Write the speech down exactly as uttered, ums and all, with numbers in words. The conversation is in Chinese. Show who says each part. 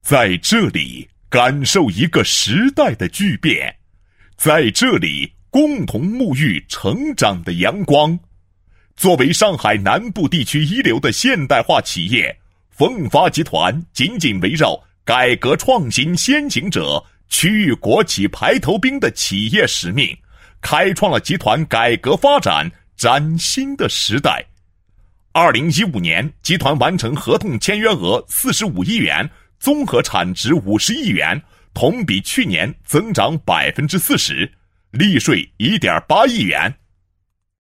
Speaker 1: 在这里感受一个时代的巨变，在这里共同沐浴成长的阳光。作为上海南部地区一流的现代化企业，凤发集团紧紧围绕改革创新先行者、区域国企排头兵的企业使命，开创了集团改革发展崭新的时代。二零一五年，集团完成合同签约额四十五亿元，综合产值五十亿元，同比去年增长百分之四十，利税一点八亿元。